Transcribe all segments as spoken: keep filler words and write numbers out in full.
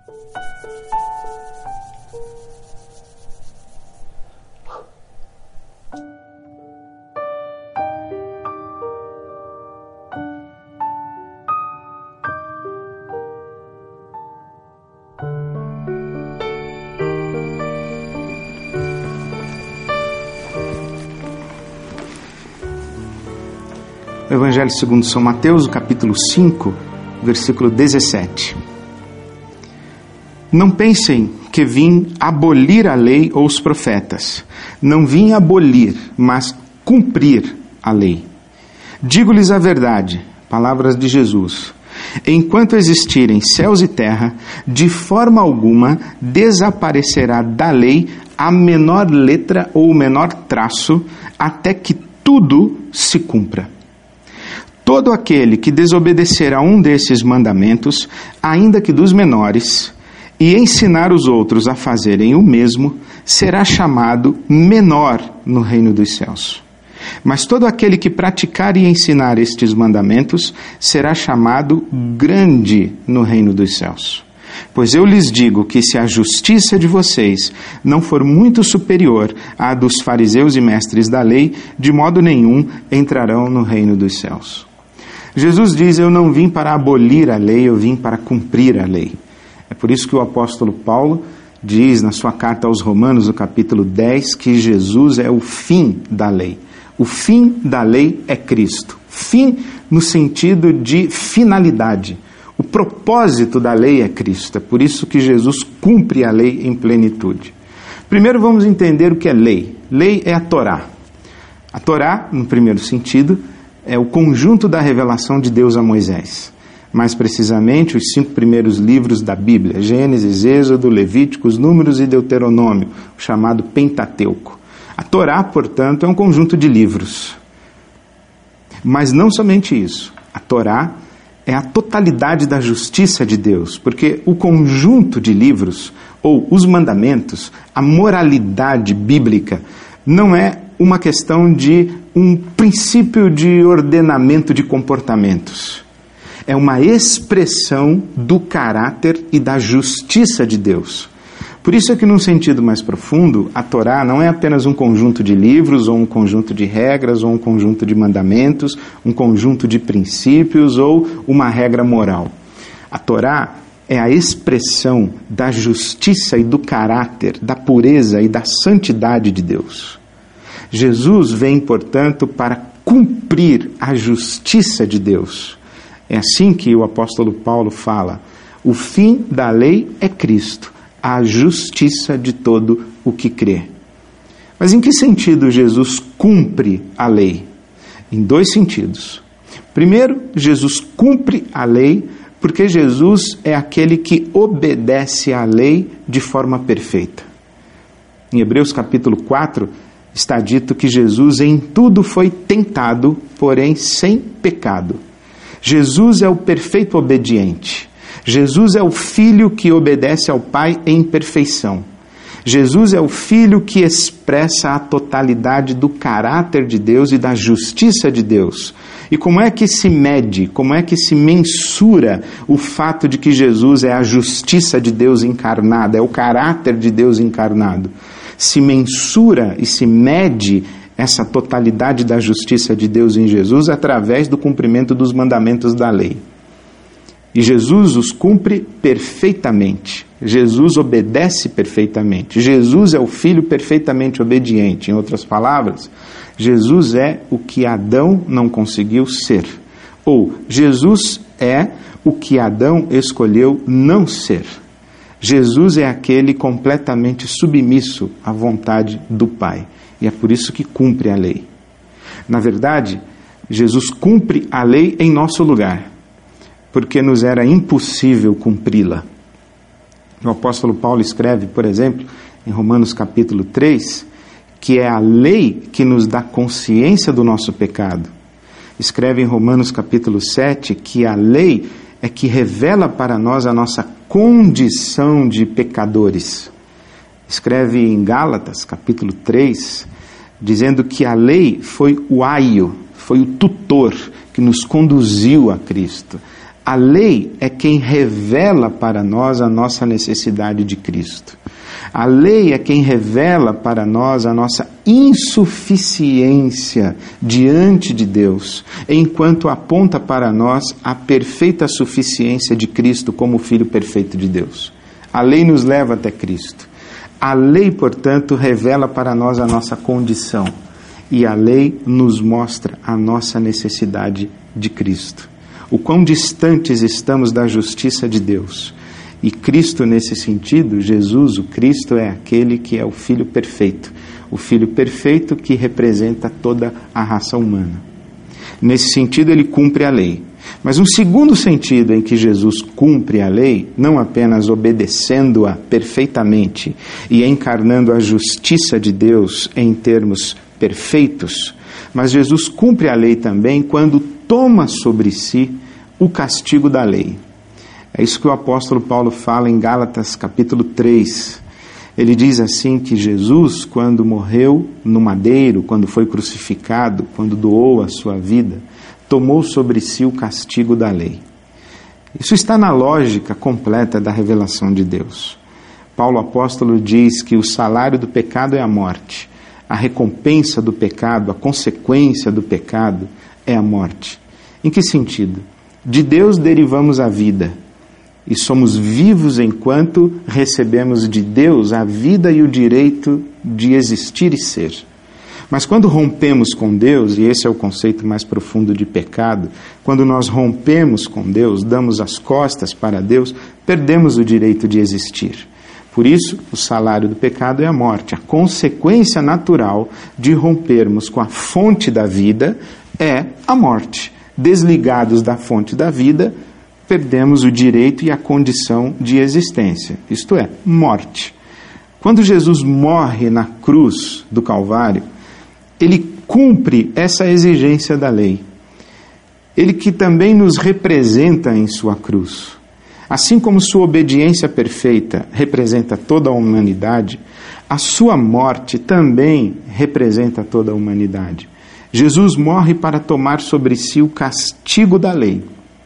Evangelho segundo São Mateus, o capítulo cinco, versículo dezessete. Não pensem que vim abolir a lei ou os profetas. Não vim abolir, mas cumprir a lei. Digo-lhes a verdade, palavras de Jesus. Enquanto existirem céus e terra, de forma alguma desaparecerá da lei a menor letra ou o menor traço, até que tudo se cumpra. Todo aquele que desobedecer a um desses mandamentos, ainda que dos menores, e ensinar os outros a fazerem o mesmo, será chamado menor no reino dos céus. Mas todo aquele que praticar e ensinar estes mandamentos, será chamado grande no reino dos céus. Pois eu lhes digo que se a justiça de vocês não for muito superior à dos fariseus e mestres da lei, de modo nenhum entrarão no reino dos céus. Jesus diz, eu não vim para abolir a lei, eu vim para cumprir a lei. É por isso que o apóstolo Paulo diz na sua carta aos Romanos, no capítulo dez, que Jesus é o fim da lei. O fim da lei é Cristo. Fim no sentido de finalidade. O propósito da lei é Cristo. É por isso que Jesus cumpre a lei em plenitude. Primeiro vamos entender o que é lei. Lei é a Torá. A Torá, no primeiro sentido, é o conjunto da revelação de Deus a Moisés. Mais precisamente, os cinco primeiros livros da Bíblia, Gênesis, Êxodo, Levíticos, Números e Deuteronômio, o chamado Pentateuco. A Torá, portanto, é um conjunto de livros. Mas não somente isso. A Torá é a totalidade da justiça de Deus, porque o conjunto de livros, ou os mandamentos, a moralidade bíblica, não é uma questão de um princípio de ordenamento de comportamentos. É uma expressão do caráter e da justiça de Deus. Por isso é que, num sentido mais profundo, a Torá não é apenas um conjunto de livros, ou um conjunto de regras, ou um conjunto de mandamentos, um conjunto de princípios, ou uma regra moral. A Torá é a expressão da justiça e do caráter, da pureza e da santidade de Deus. Jesus vem, portanto, para cumprir a justiça de Deus. É assim que o apóstolo Paulo fala, o fim da lei é Cristo, a justiça de todo o que crê. Mas em que sentido Jesus cumpre a lei? Em dois sentidos. Primeiro, Jesus cumpre a lei porque Jesus é aquele que obedece à lei de forma perfeita. Em Hebreus capítulo quatro, está dito que Jesus em tudo foi tentado, porém sem pecado. Jesus é o perfeito obediente. Jesus é o Filho que obedece ao Pai em perfeição. Jesus é o Filho que expressa a totalidade do caráter de Deus e da justiça de Deus. E como é que se mede, como é que se mensura o fato de que Jesus é a justiça de Deus encarnada, é o caráter de Deus encarnado? Se mensura e se mede essa totalidade da justiça de Deus em Jesus através do cumprimento dos mandamentos da lei. E Jesus os cumpre perfeitamente. Jesus obedece perfeitamente. Jesus é o Filho perfeitamente obediente. Em outras palavras, Jesus é o que Adão não conseguiu ser. Ou, Jesus é o que Adão escolheu não ser. Jesus é aquele completamente submisso à vontade do Pai. E é por isso que cumpre a lei. Na verdade, Jesus cumpre a lei em nosso lugar, porque nos era impossível cumpri-la. O apóstolo Paulo escreve, por exemplo, em Romanos capítulo três, que é a lei que nos dá consciência do nosso pecado. Escreve em Romanos capítulo sete que a lei é que revela para nós a nossa condição de pecadores. Escreve em Gálatas, capítulo três, dizendo que a lei foi o aio, foi o tutor que nos conduziu a Cristo. A lei é quem revela para nós a nossa necessidade de Cristo. A lei é quem revela para nós a nossa insuficiência diante de Deus, enquanto aponta para nós a perfeita suficiência de Cristo como Filho perfeito de Deus. A lei nos leva até Cristo. A lei, portanto, revela para nós a nossa condição. E a lei nos mostra a nossa necessidade de Cristo. O quão distantes estamos da justiça de Deus. E Cristo, nesse sentido, Jesus, o Cristo, é aquele que é o Filho perfeito. O Filho perfeito que representa toda a raça humana. Nesse sentido, ele cumpre a lei. Mas um segundo sentido em que Jesus cumpre a lei, não apenas obedecendo-a perfeitamente e encarnando a justiça de Deus em termos perfeitos, mas Jesus cumpre a lei também quando toma sobre si o castigo da lei. É isso que o apóstolo Paulo fala em Gálatas capítulo três. Ele diz assim que Jesus, quando morreu no madeiro, quando foi crucificado, quando doou a sua vida, tomou sobre si o castigo da lei. Isso está na lógica completa da revelação de Deus. Paulo apóstolo diz que o salário do pecado é a morte. A recompensa do pecado, a consequência do pecado é a morte. Em que sentido? De Deus derivamos a vida. E somos vivos enquanto recebemos de Deus a vida e o direito de existir e ser. Mas quando rompemos com Deus, e esse é o conceito mais profundo de pecado, quando nós rompemos com Deus, damos as costas para Deus, perdemos o direito de existir. Por isso, o salário do pecado é a morte. A consequência natural de rompermos com a fonte da vida é a morte. Desligados da fonte da vida, perdemos o direito e a condição de existência, isto é, morte. Quando Jesus morre na cruz do Calvário, ele cumpre essa exigência da lei. Ele que também nos representa em sua cruz. Assim como sua obediência perfeita representa toda a humanidade, a sua morte também representa toda a humanidade. Jesus morre para tomar sobre si o castigo da lei.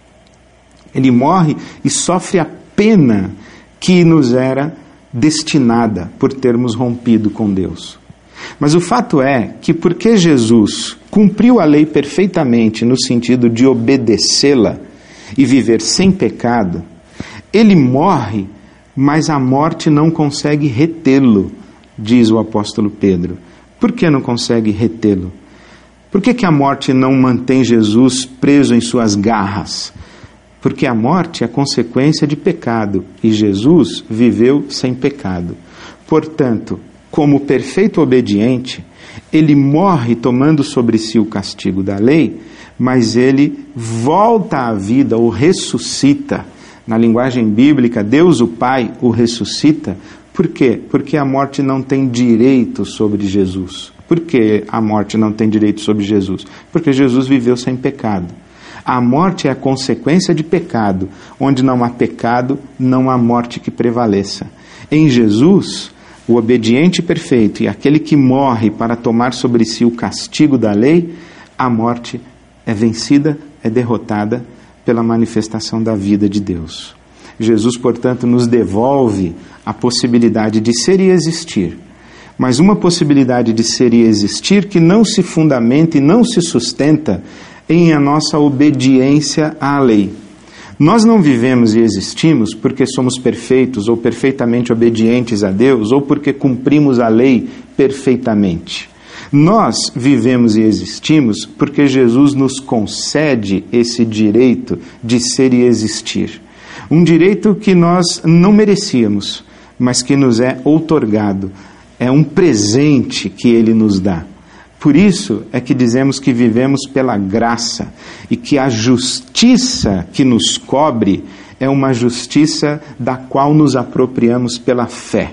Ele morre e sofre a pena que nos era destinada por termos rompido com Deus. Mas o fato é que porque Jesus cumpriu a lei perfeitamente no sentido de obedecê-la e viver sem pecado, ele morre, mas a morte não consegue retê-lo, diz o apóstolo Pedro. Por que não consegue retê-lo? Por que que a morte não mantém Jesus preso em suas garras? Porque a morte é a consequência de pecado e Jesus viveu sem pecado. Portanto, como perfeito obediente, ele morre tomando sobre si o castigo da lei, mas ele volta à vida ou ressuscita. Na linguagem bíblica, Deus o Pai o ressuscita. Por quê? Porque a morte não tem direito sobre Jesus. Por que a morte não tem direito sobre Jesus? Porque Jesus viveu sem pecado. A morte é a consequência de pecado. Onde não há pecado, não há morte que prevaleça. Em Jesus, o obediente perfeito e aquele que morre para tomar sobre si o castigo da lei, a morte é vencida, é derrotada pela manifestação da vida de Deus. Jesus, portanto, nos devolve a possibilidade de ser e existir, mas uma possibilidade de ser e existir que não se fundamenta e não se sustenta em a nossa obediência à lei. Nós não vivemos e existimos porque somos perfeitos ou perfeitamente obedientes a Deus ou porque cumprimos a lei perfeitamente. Nós vivemos e existimos porque Jesus nos concede esse direito de ser e existir. Um direito que nós não merecíamos, mas que nos é outorgado. É um presente que Ele nos dá. Por isso é que dizemos que vivemos pela graça e que a justiça que nos cobre é uma justiça da qual nos apropriamos pela fé.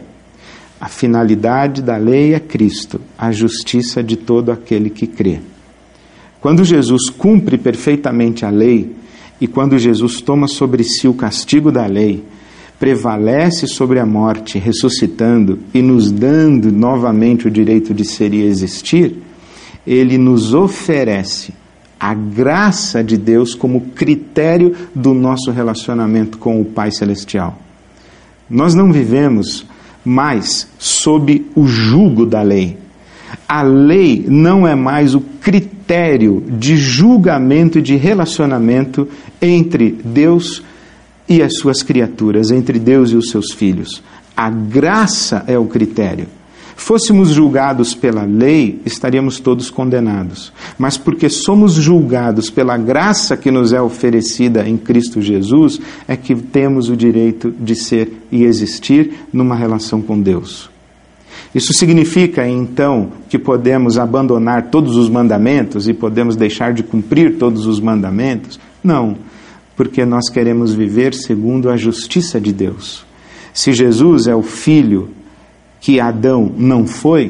A finalidade da lei é Cristo, a justiça de todo aquele que crê. Quando Jesus cumpre perfeitamente a lei e quando Jesus toma sobre si o castigo da lei, prevalece sobre a morte, ressuscitando e nos dando novamente o direito de ser e existir, Ele nos oferece a graça de Deus como critério do nosso relacionamento com o Pai Celestial. Nós não vivemos mais sob o jugo da lei. A lei não é mais o critério de julgamento e de relacionamento entre Deus e as suas criaturas, entre Deus e os seus filhos. A graça é o critério. Fôssemos julgados pela lei, estaríamos todos condenados. Mas porque somos julgados pela graça que nos é oferecida em Cristo Jesus, é que temos o direito de ser e existir numa relação com Deus. Isso significa, então, que podemos abandonar todos os mandamentos e podemos deixar de cumprir todos os mandamentos? Não, porque nós queremos viver segundo a justiça de Deus. Se Jesus é o Filho que Adão não foi,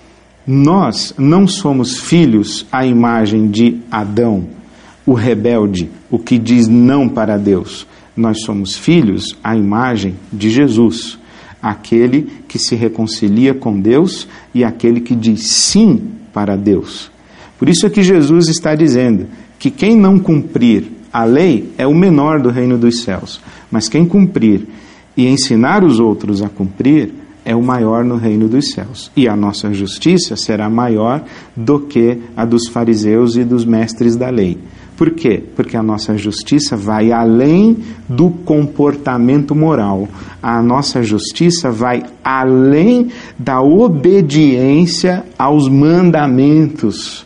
nós não somos filhos à imagem de Adão, o rebelde, o que diz não para Deus. Nós somos filhos à imagem de Jesus, aquele que se reconcilia com Deus e aquele que diz sim para Deus. Por isso é que Jesus está dizendo que quem não cumprir a lei é o menor do reino dos céus, mas quem cumprir e ensinar os outros a cumprir é o maior no reino dos céus. E a nossa justiça será maior do que a dos fariseus e dos mestres da lei. Por quê? Porque a nossa justiça vai além do comportamento moral. A nossa justiça vai além da obediência aos mandamentos.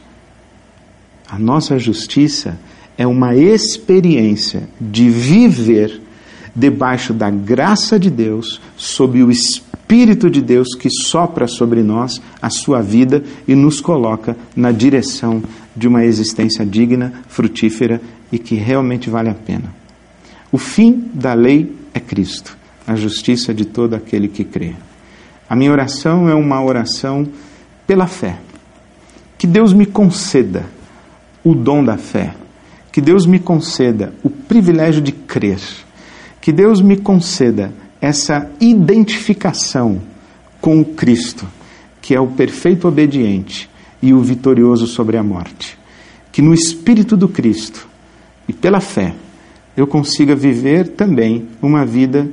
A nossa justiça é uma experiência de viver debaixo da graça de Deus, sob o Espírito de Deus que sopra sobre nós a sua vida e nos coloca na direção de uma existência digna, frutífera e que realmente vale a pena. O fim da lei é Cristo, a justiça de todo aquele que crê. A minha oração é uma oração pela fé. Que Deus me conceda o dom da fé. Que Deus me conceda o privilégio de crer. Que Deus me conceda essa identificação com o Cristo, que é o perfeito obediente e o vitorioso sobre a morte. Que no Espírito do Cristo e pela fé eu consiga viver também uma vida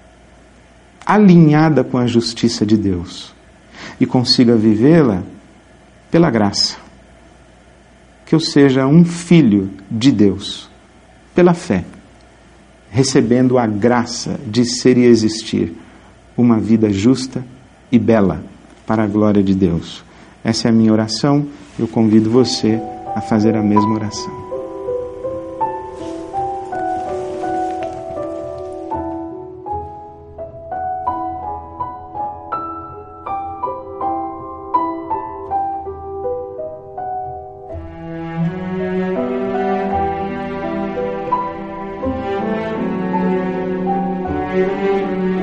alinhada com a justiça de Deus e consiga vivê-la pela graça. Que eu seja um filho de Deus pela fé, recebendo a graça de ser e existir uma vida justa e bela para a glória de Deus. Essa é a minha oração. Eu convido você a fazer a mesma oração. Música